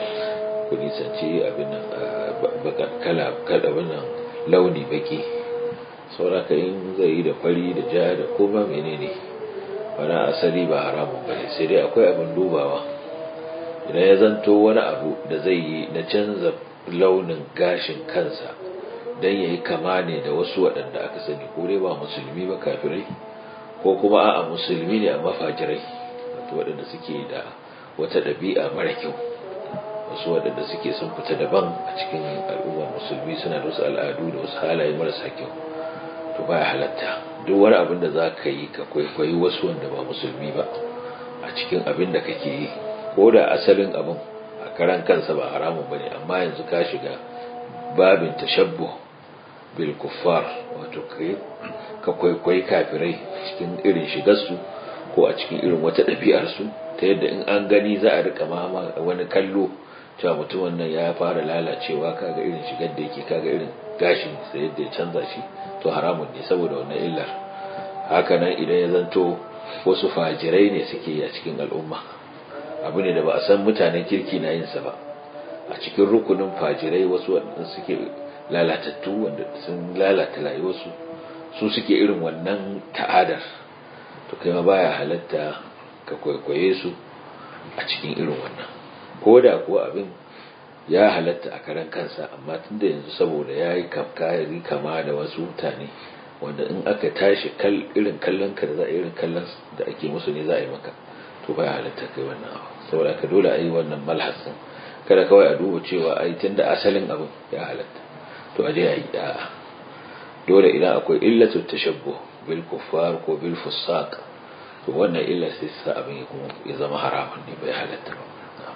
Speaker 2: abin nan bakar kala wannan launi baki. sauraka in zai yi da fari da ja da koma menene wani asali ba haramun bane, sai dai akwai abin dubawa. Idan ya zanto wani abu da zai yi na canza launin gashin kansa don ya yi kama ne da wasu waɗanda aka sani ko dai ba musulmi ba kafirai, ko kuma a'a musulmi ne amma fajirai, wato waɗanda suke da wata ɗabi'a mara kyau, wasu waɗanda suke sun fita daban a cikin al'ummar musulmi, suna da wasu al'adu da wasu halaye marasa kyau, to baya halatta duk wani abin da za ka yi ka kwaikwayi wasu wanda ba musulmi ba a cikin abin da kake yi, ko da asalin abin a karan kansa ba haramun bane, amma yanzu ka shiga babin tashabbu bil kuffar, wato ka kwaikwayi kafirai a cikin irin shigarsu ko a cikin irin wata ɗabi'arsu, ta yadda in an gani za a rika mama wani kallo cewa mutumin nan ya fara lalacewa, kaga irin shigar da yake, kaga irin gashin sa yadda ya canza shi, to haramun ne saboda wannan illar. Haka nan idan ya zanto wasu fajirai ne suke yi a cikin al'umma, abu ne da ba a san mutanen kirki na yin sa ba, a cikin rukunin fajirai wasu wanda suke lalatattu wanda sun lalata rayuwarsu su suke irin wannan ta'adar, to kai ma baya halatta ka kwaikwaye su a cikin irin wannan, ko da kuwa abin ya halatta a karan kansa, amma tunda yanzu saboda ya yi kama da wasu mutane wanda in aka tashi irin kallon ka da za a irin kallon da ake musu ne za a yi maka, to baya halatta kai wannan abu. Saboda ka dole a yi wannan malhasin, kada kawai a duba cewa ai tunda asalin abin ya halatta to a je a yi da'a. Dole idan akwai illatu tashabbuh bil kuffar ko bil fusaq, to wannan illa sai sa abin ya zama haramun ne, bai halatta ba.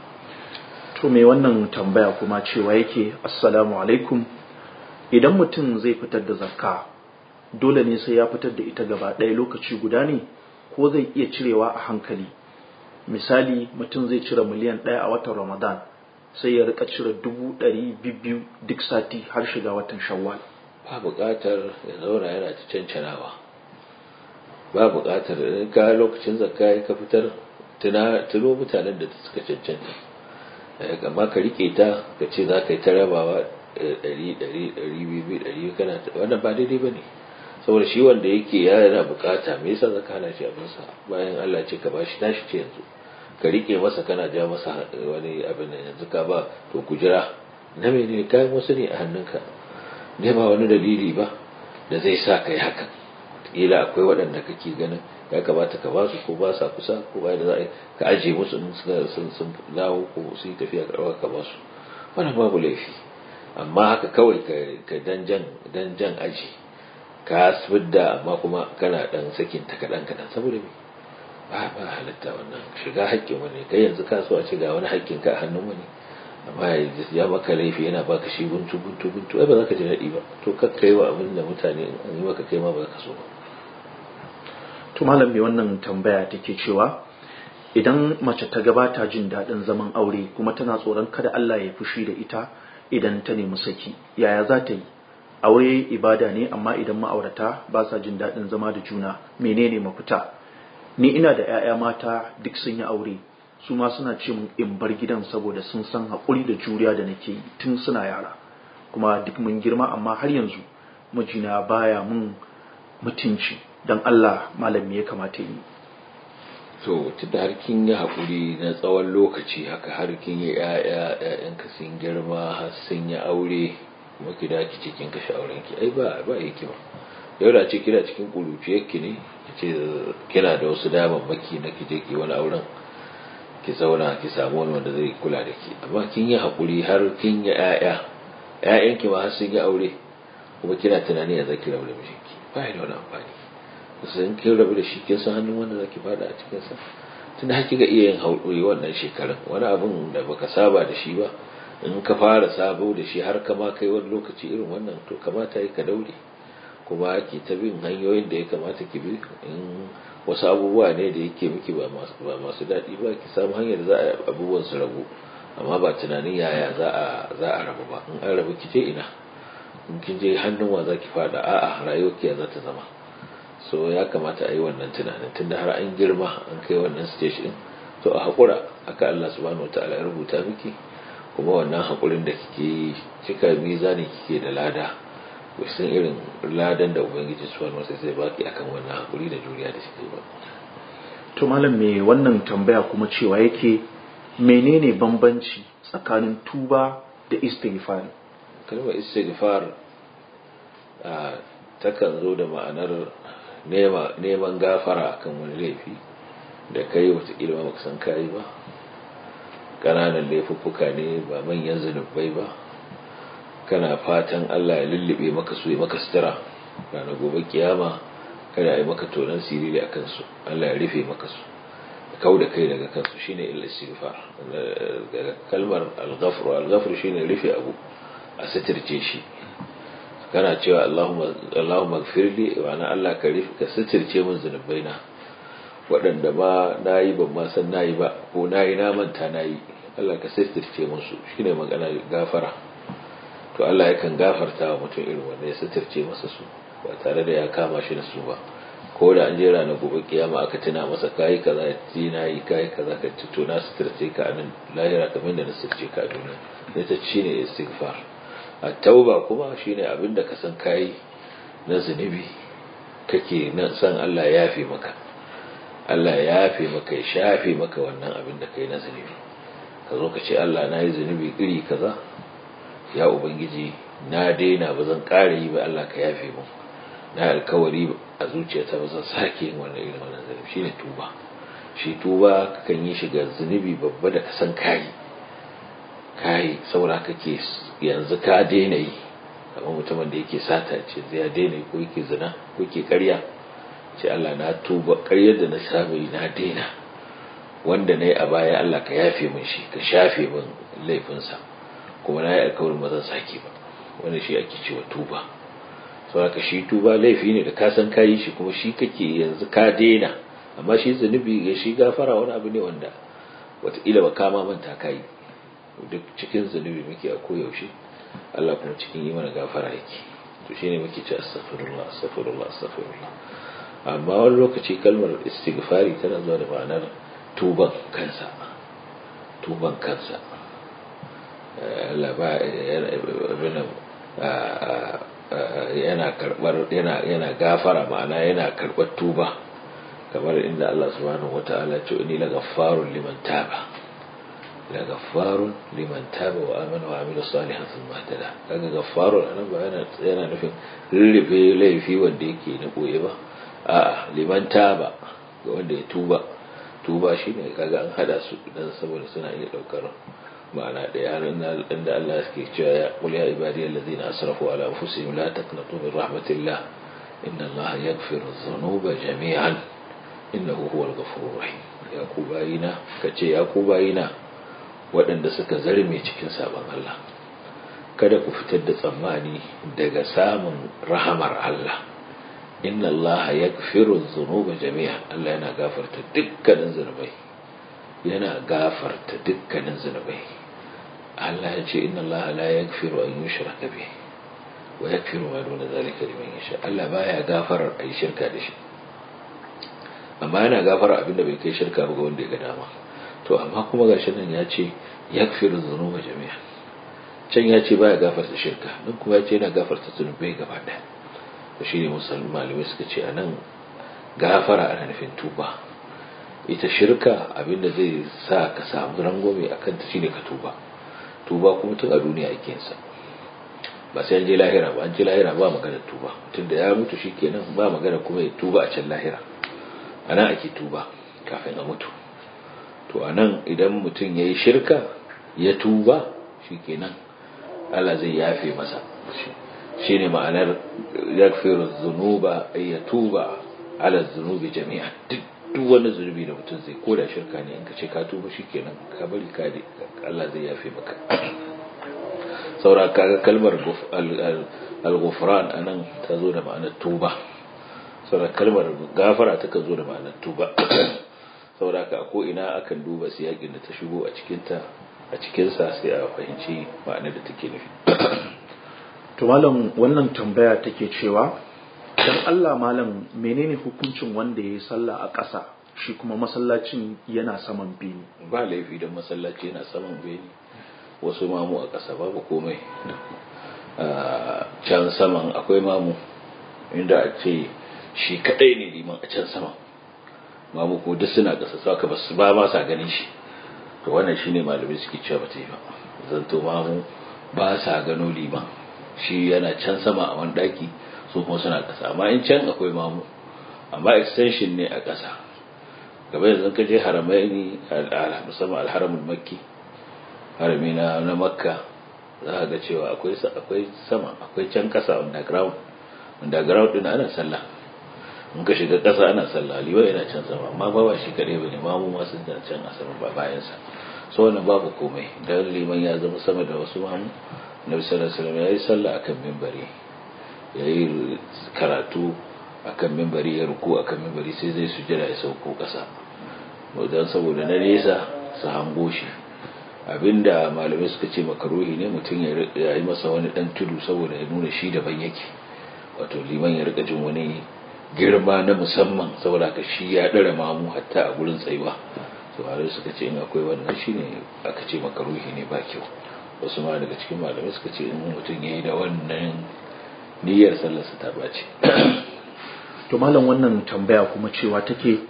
Speaker 1: To me wannan tambaya kuma cewa yake assalamu alaikum, idan mutum zai fitar da zakka dole ne sai ya fitar da ita gaba ɗaya lokaci guda ne, ko zai iya cirewa a hankali? Misali mutum zai cire miliyan 1 a watan Ramadan, sai ya rika cire 200,000 duk sati har shiga watan Shawwal.
Speaker 2: Ba buƙatar ya zauna yana ta cancanawa, ba buƙatar in ka lokacin zakka ka fitar tuno mutanen da suka cancanta, amma ka rike ta ka ce za ka yi ta rabawa 100 kana wannan ba daidai ba ne, saboda shi wanda yake yana bukata me yasa zaka hana shi abinsa bayan Allah ce ka bashi tashi ce yanzu ka rike masa kana ja masa wani abin nan, yanzu ka ba to ku jira na menene kayan wasu ne a hannunka, ne ba wani dalili ba da zai sa kai hakan. Kila akwai waɗanda kake ganin ya kamata ka ba su, ko ba sa kusa, ko ba da za ka aje musu in sun dawo ko su yi tafiya ka ba su, wannan babu laifi. Amma haka kawai ka danjan aji ka fidda, amma kuma kana dan sakin ta kadan saboda me ba halatta wannan shiga haƙƙin wani. Kai yanzu ka so a ci ga wani haƙƙin ka a hannun wani, amma ya maka laifi yana baka shi buntu ai ba za ka ji daɗi ba. To kakkai wa abin da mutane an yi maka kai ma ba za ka so ba.
Speaker 1: To malam mai wannan tambaya take cewa idan mace ta gabata jin daɗin zaman aure kuma tana tsoron kada Allah ya fushi da ita idan ta nemi saki, yaya za ta yi? Aure ibada ne, amma idan ma'aurata ba sa jin daɗin zama da juna, menene mafita? Ni ina da 'ya'ya mata duk sun yi aure, su ma suna ce mun in bar gidan saboda sun san haƙuri da juriya da nake yi tun suna yara, kuma duk mun girma amma har yanzu mijina baya mun mutunci. Dan Allah malam me ya kamata yi?
Speaker 2: To tunda har kin yi haƙuri na tsawon lokaci haka, har kin yi ƴaƴanka sun girma har sun yi aure, kuma ki da ki cikin kashe auren ki, ai ba yake ba. Yau da ce kina cikin kuruciyar ki ne, ce kina da wasu damammaki na ki je ki wani auren, ki zauna ki samu wani wanda zai kula da ki. Amma kin yi haƙuri har kin yi ƴaƴanki ma har sun yi aure kuma kina tunani ya zaki rabu da mijinki, ba da wani amfani. Sai kin rabu da shi kin san hannun wanda zaki fada a cikin sa. Tunda har kika iya yin haƙuri wannan shekarun, wani abun da baka saba da shi ba in ka fara sabo da shi har kama kai wani lokaci irin wannan, to kamata yi ka daure kuma ki ta bin hanyoyin da ya kamata ki bi. In wasu abubuwa ne da yake miki ba masu daɗi ba, ki samu hanyar da za a abubuwan su rabu, amma ba tunanin yaya za a rabu ba. In an rabu ki je ina, in kin je hannun wa za ki fada, a'a rayuwar ki za ta zama. So ya kamata a yi wannan tunanin tunda har an girma an kai wannan stage din, to a haƙura aka Allah subhanahu wataala ya rubuta miki, kuma wannan haƙurin da kike yi cika mizani kike da lada, ku san irin ladan da ubangiji subhanahu wataala zai baki akan wannan haƙuri da juriya da kike ba.
Speaker 1: To malam, me wannan tambaya kuma cewa yake menene bambanci tsakanin tuba da istighfar?
Speaker 2: Kalmar istighfar takan zo da ma'anar neman gafara akan wani laifi da kai wataƙila ba san kai ba, ƙananan laifuffuka ne ba manyan zunubai ba, kana fatan Allah ya lullube maka su, ya maka sutura ranar gobe kiyama, kada yi maka tonan siriri a kansu, Allah ya rufe maka su, kau da kai daga kansu, shine istighfar. Daga kalmar al-ghafr shine rufe abu a sitirce shi. Kana cewa Allahumma ighfirli, wa ana Allah ka rufe ka sitirce min zunubaina waɗanda ba nayi ban ma san nayi ba, ko nayi na manta nayi, Allah ka sitirce min su, shine magana gafara. To Allah yakan gafarta wa mutum irin wanda ya sitirce masa su ba tare da ya kama shi da su ba. Ko da an jera na gobe kiyama aka tuna masa kai kaza ya ce nayi kai kaza ka ci, to na sitirce ka anan lahira kamar da na sitirce ka a duniya. Ita shine istighfar. At-tauba kuma shine abinda ka san kai na zunubi kake nan san Allah ya yafe maka, Allah ya yafe maka, ya shafe maka wannan abin da kai na zunubi. Ka zo ka ce Allah na yi zunubi iri kaza, ya ubangiji na daina, ba zan ƙara yi ba, Allah ka yafe mu, na alkawari a zuciyata ba zan sake yin wannan irin wannan zunubi. Shine tuba. Shi tuba kan yi shiga zunubi babba da ka san kai saboda kake yanzu ka daina yi, kamar mutumin da yake sata ce zai ya daina ko yake zina ko yake ƙarya, ce Allah na tuba, ƙaryar da na saba yi na daina, wanda na yi a baya Allah ka yafe min shi, ka shafe min laifinsa, kuma na yi alkawarin ba zan sake ba. Wanda shi ake cewa tuba. Saboda shi tuba laifi ne da ka san ka yi shi kuma shi kake yanzu ka daina. Amma shi zunubi ya shi gafara wani abu ne wanda wataƙila ba kama manta ka yi. Duk cikin zunubi muke a koyaushe, Allah kuma cikin yi mana gafara yake. To shine muke ce astaghfirullah astaghfirullah astaghfirullah. Amma wani lokaci kalmar istighfari tana zuwa da ma'anar tuban kansa. Allah ba yana gafara, ma'ana yana karɓar tuba, kamar inda Allah subhanahu wata'ala ce ni la ghaffarun liman taba, wa amana wa amila salihan thumma ihtada. Kaga ghaffarun anan ba yana nufin rurrufe laifi wanda yake na boye ba, a'a liman taba, ga wanda ya tuba shine kaga an hada su dan saboda suna iya daukar ma'ana da yaran inda Allah yake cewa ya qul ya ibadiyal ladina asrafu ala anfusihim la taqnatu min rahmatillah inna Allah yaghfiru dhunuba jami'an innahu huwal ghafurur rahim. Ya ku bayina, kace ya ku bayina waɗanda suka zarme cikin sabon Allah, kada ku fitar da tsammani daga samun rahamar Allah. Inna Allah yaghfiru dhunuba jami'an, Allah yana gafarta dukkanin zunubai. Allah ya ce inna Allah la yaghfiru an yushraka bihi wa yaghfiru ma duna zalika liman yasha. Allah baya gafarar ayi shirka da shi, amma yana gafara abinda bai kai shirka ba ga wanda ya ga dama. To amma kuma gashi nan ya ce yaghfiru dhunuba jami'an, can ya ce baya gafarta shirka, nan kuma ya ce yana gafarta zunubai gaba ɗaya. To shine musulmi malamai suka ce anan gafara ana nufin tuba. Ita shirka abinda zai sa ka samu rangwame akan ta shine ka tuba kuma tun a duniya ake yin sa, ba sai an je lahira ba. An je lahira ba magana tuba, tun da ya mutu shikenan ba magana kuma ya tuba a can lahira. Ana ake tuba kafin a mutu. to anan idan mutum yayi shirka ya tuba shikenan Allah zai yafe masa shine ma'anar yaghfiru dhunuba ay yatuba ala dhunubi jami'an duk wani zunubi da mutum zai koda shirka ne in ka ce ka tuba shikenan ka bari ka Allah zai yafe maka saura kaga kalmar al-ghufran anan ta zo da ma'anar tuba saura kalmar gafara ta zo da ma'anar tuba saura ka ko ina akan duba siyakin da ta shigo a cikin sa sai a fahimci ma'anar da take nufi
Speaker 1: to malam wannan tambaya take cewa dan Allah malam menene hukuncin wanda yayi sallah a ƙasa shi kuma masallacin yana saman bene
Speaker 2: ba laifi dan masallaci yana saman bene wasu mamu a ƙasa babu komai can saman akwai mamu inda a ce shi kadai ne liman a can saman mamu ko duk suna ƙasa saka ba ma sa ganin shi to wannan shine malamai suke cewa ba ta yi ba zanto mamu ba sa gano liman shi yana can sama a wani daki su kuma suna ƙasa amma in can akwai mamu amma extension ne a ƙasa gaba yanzu ka je haramaini musamman alharamul makki harami na makka za ka ga cewa akwai sama akwai can ƙasa underground din ana sallah in ka shiga ƙasa ana sallah liwa yana can sama amma ba shi kaɗai ba ne mamu ma sun can a sama ba bayansa so wannan babu komai dan liman ya zama sama da wasu mamu Nabi sallallahu alaihi wasallam yayi sallah akan minbari yayi karatu akan minbari ya ruku akan minbari sai zai sujjada ya sauko kasa dan saboda na nesa su hango shi abinda malamai suka ce makaruhi ne mutum ya yi masa wani dan tudu saboda ya nuna shi daban yake wato liman ya rika jin wani girma na musamman saboda ka shi ya dara mamu hatta a gurin tsayuwa to malamai suka ce in akwai wannan shine aka ce makaruhi ne ba kyau wasu ma daga cikin malamai suka ce in mutum ya yi da wannan niyyar sallarsa ta bace
Speaker 1: to malam wannan tambaya kuma cewa take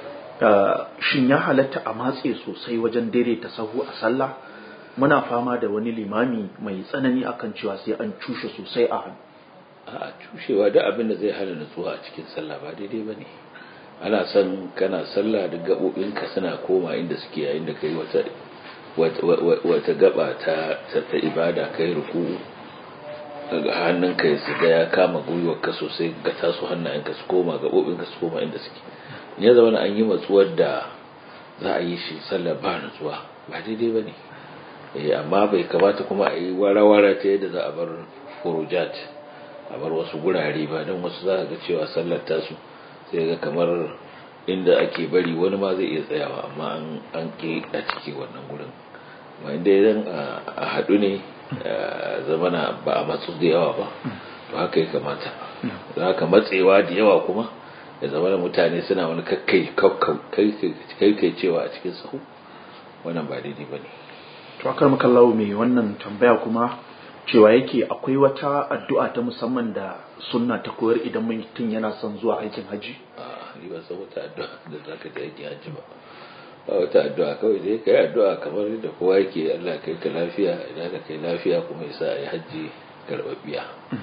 Speaker 1: shin ya halatta a matse sosai wajen daidaita sahu a sallah muna fama da wani limami mai tsanani akan cewa sai an cushe sosai a hannu
Speaker 2: a cushewa da abin da zai hana nutsuwa a cikin sallah ba daidai ba ne ana son kana sallah da gaɓoɓinka suna koma inda suke yayin da kai wata gaba ta ibada kai ruku daga hannunka ya shiga ya kama gwiwarka sosai ga taso hannayenka su koma gaɓoɓinka su koma inda suke ya zama an yi matsuwar da za a yi shi sallar ba nutsuwa ba daidai ba ne amma bai kamata kuma a yi wara-wara ta yadda za a bar furujat a bar wasu gurare ba don wasu za ga cewa sallar tasu sai ga kamar inda ake bari wani ma zai iya tsayawa amma an ke a ciki wannan gurin ma inda idan a haɗu ne zamana ba a matsu da yawa ba to haka ya kamata za ka matsewa da yawa kuma ya zamana mutane suna wani kai cewa a cikin sahu wannan ba daidai ba ne
Speaker 1: to akar makallawo mai wannan tambaya kuma cewa yake akwai wata addu'a ta musamman da sunna ta koyar idan mutum yana son zuwa aikin haji
Speaker 2: ni ba san wata addu'a da zaka ga aikin haji ba wata addu'a kawai dai kai addu'a kamar da kowa yake Allah kai ka lafiya idan ka kai lafiya kuma yasa ai haji karbabbiya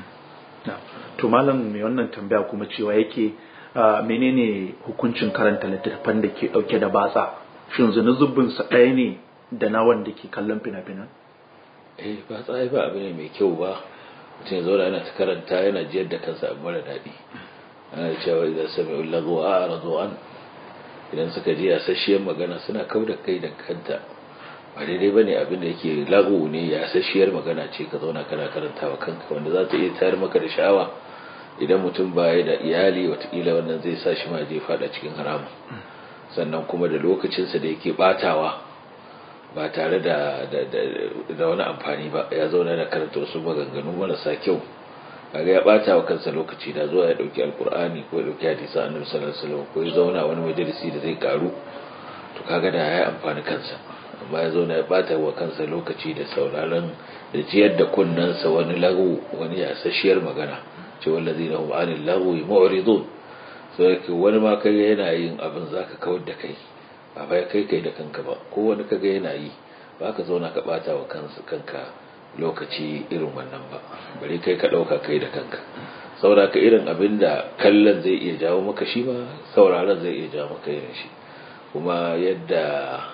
Speaker 1: to malam mai wannan tambaya kuma cewa yake menene hukuncin karanta littattafan da ke dauke da batsa shin zunubin sa ɗaya ne da na wanda ke kallon fina-finan
Speaker 2: ba tsaye ba abu ne mai kyau ba mutum ya zauna yana ta karanta yana jiyar da kansa abu mara daɗi ana cewa idan sami ulago a razo an idan suka ji yasasshiyar magana suna kau da kai da kanta ba daidai ba ne abin da yake lagu ne yasasshiyar magana ce ka zauna kana karanta wa kanka wanda za ta iya tayar maka da sha'awa idan mutum baya da iyali watakila wannan zai sa shi ma je fada cikin haramun sannan kuma da lokacinsa da yake batawa ba tare da wani amfani ba ya zauna da karanta wasu maganganu marasa kyau kaga ya bata wa kansa lokaci da zuwa ya dauki alkur'ani ko ya dauki hadisi annabi sallallahu alaihi wasallam ko ya zauna wani majalisi da zai karu to kaga da yayi amfani kansa amma ya zauna ya bata wa kansa lokaci da sauraron da jiyar da kunnansa wani lagu wani yasasshiyar magana ce wallazina hum anil lagwi mu'ridun sai wani ma kai yana yin abin zaka kawar da kai ba bai kai da kanka ba ko wani kaga yana yi ba ka zauna ka bata wa kanka lokaci irin wannan ba bare kai ka dauka kai da kanka saboda ka irin abin da kallon zai iya jawo maka shi ba sauraron zai iya jawo maka irin shi kuma yadda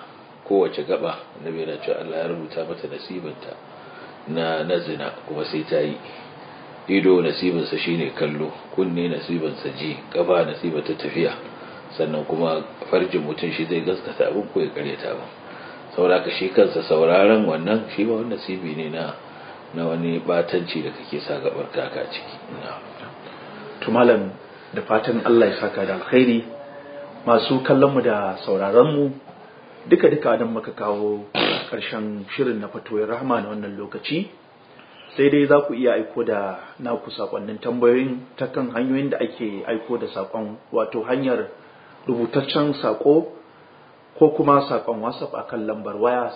Speaker 2: kowace gaba annabi yana cewa Allah ya rubuta mata nasibanta na zina kuma sai ta yi. Ido nasibinsa shine kallo, kunne nasibinsa ji, gaba nasibinta tafiya, sannan kuma farjin mutum shi zai gaskata abin ko ya karyata ba. Saboda ka shi kansa sauraron wannan shi ba wani nasibi ne na wani batanci da kake sa gabar kaka ciki.
Speaker 1: To malam, da fatan Allah ya saka da alkhairi. Masu kallon mu da sauraron mu duka dan muka kawo karshen shirin na fatoyin rahama na wannan lokaci. Sai dai za ku iya aiko da naku sakonnin tambayoyin ta kan hanyoyin da ake aiko da sakon, wato hanyar rubutaccen sako ko kuma sakon WhatsApp akan lambar waya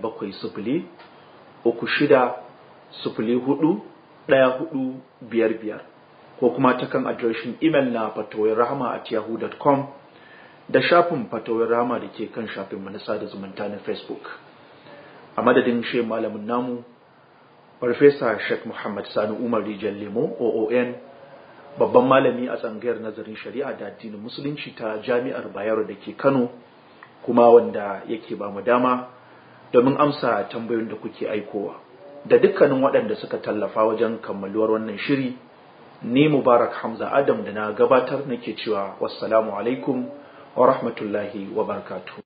Speaker 1: 07036041455 ko kuma ta kan adireshin email na fatoyinrahama@yahoo.com da shafin fatoyin rahama da ke kan shafin manasa da zumunta na Facebook. A madadin shi malamin namu Farfesa Sheikh Muhammad Sani Umar Rijal Lemo OON, babban malami a tsangayar nazarin shari'a da addinin musulunci ta Jami'ar Bayero da ke Kano, kuma wanda yake ba mu dama domin amsa tambayoyin da kuke aikowa, da dukkanin waɗanda suka tallafa wajen kammaluwar wannan shiri. Ni Mubarak Hamza Adam da na gabatar nake cewa wassalamu alaikum wa rahmatullahi wa barakatuh.